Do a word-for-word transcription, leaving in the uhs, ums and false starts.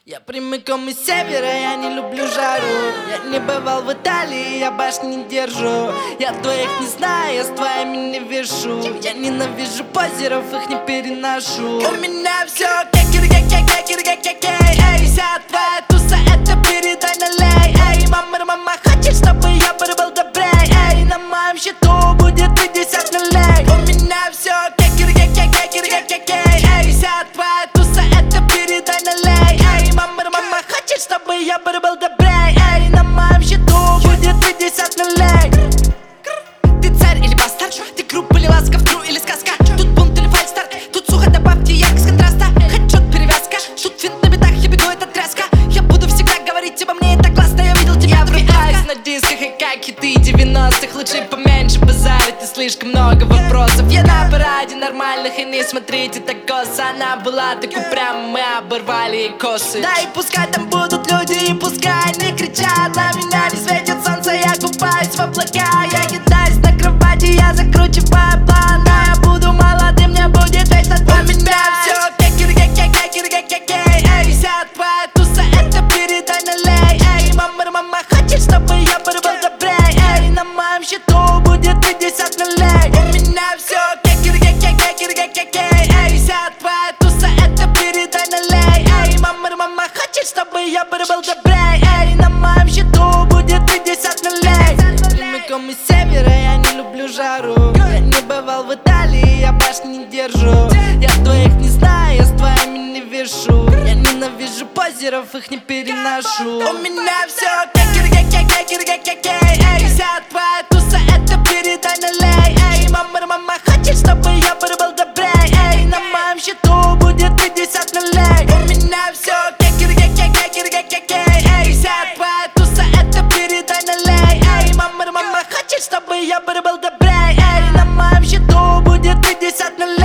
Я прямиком из севера, я не люблю жару. Я не бывал в Италии, я башни не держу. Я твоих не знаю, я с твоими не вешу. Я ненавижу позеров, их не переношу. У меня все кекер-кекер-кекер-кекер. Эй, вся твоя туса, это передай налей. Эй, мама, мама хочет, чтобы я был добрей. Эй, на моем счету будет пятьдесят нулей. У меня все кекер-кекер-кекер-кекер. Эй, вся твоя туса, это передай налей. Эй, мама, мама хочет, чтобы я был добрей. Эй, на моем счету будет пятьдесят нулей. Ты царь или бастард? Ты группа или ласка, в тру или сказка? Тут бунт или фальстарт? Тут сухо, добавьте яркость контраста. Хэдшот, перевязка, тут финт на битах, я бегу, это тряска. Я буду всегда говорить обо мне, это классно, я видел тебя. Я врубаюсь на дисках и как хиты девяностых. Лучше поменьше базарить, и слишком много вопросов. Я на параде нормальных, и не смотрите так косо. Она была такой прям, мы оборвали ей косы. Да и пускай там будут люди, и пускай они кричат. На меня не светит солнце, я купаюсь в облака. Я кидаюсь на кровати, я закручиваю план. А я буду молодым, мне будет вечно два. У меня все кекер-кекер-кекер-кекер. Эй, вся твоя туса, это передай налей. Эй, мама, мама хочет, чтобы я был добрей. Эй, на моем счету будет пятьдесят нулей. У меня все кекер-кекер-кекер-кекер. Эй, вся твоя туса, это передай налей. Эй, мама, мама хочет, чтобы я был добрей. Эй, на моем счету будет пятьдесят нулей. Прямиком из севера, я не люблю жару. Я не бывал в Италии, я башни не держу. Я твоих не знаю, я с твоими не вешу. Я ненавижу позеров, их не переношу. У меня все кекер-кекер-кекер-кекер. Эй, вся твоя туса, это передай налей. Эй, мама, мама хочет, чтобы я был добрей. Эй, на моем счету будет пятьдесят нулей. У меня все кекер-кекер-кекер-кекер. Эй, вся твоя туса, это передай налей. Эй, мама, мама хочет, чтобы я был добрей. Эй, на моем счету будет пятьдесят нулей.